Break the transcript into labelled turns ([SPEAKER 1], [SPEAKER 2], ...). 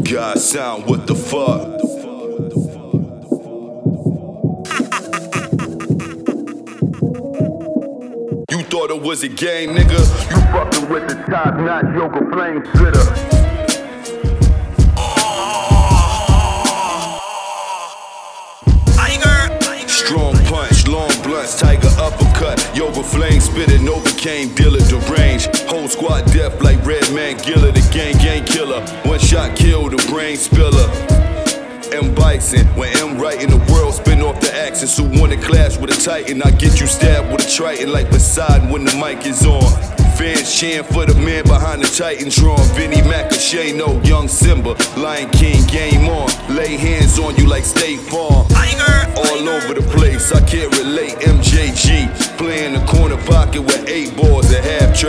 [SPEAKER 1] God sound, what the fuck? You thought it was a game, nigga? You fucking with the top-notch Yoga Flame Spitter. Strong punch, long blunts, tiger uppercut, Yoga Flame Spitter, Novocaine dealer, deranged. Whole squad death like Redman Giller, the gang killer. One shot kill, the brain spiller. M Bison, when M right in the world, spin off the axis. Who wanna clash with a titan? I get you stabbed with a triton like Poseidon when the mic is on. Fans cheering for the man behind the Titantron. Vinnie Macashano, young Simba, Lion King, game on. Lay hands on you like State Farm. All over the place, I can't relate. MJG, playing the corner pocket with 8 balls at half track.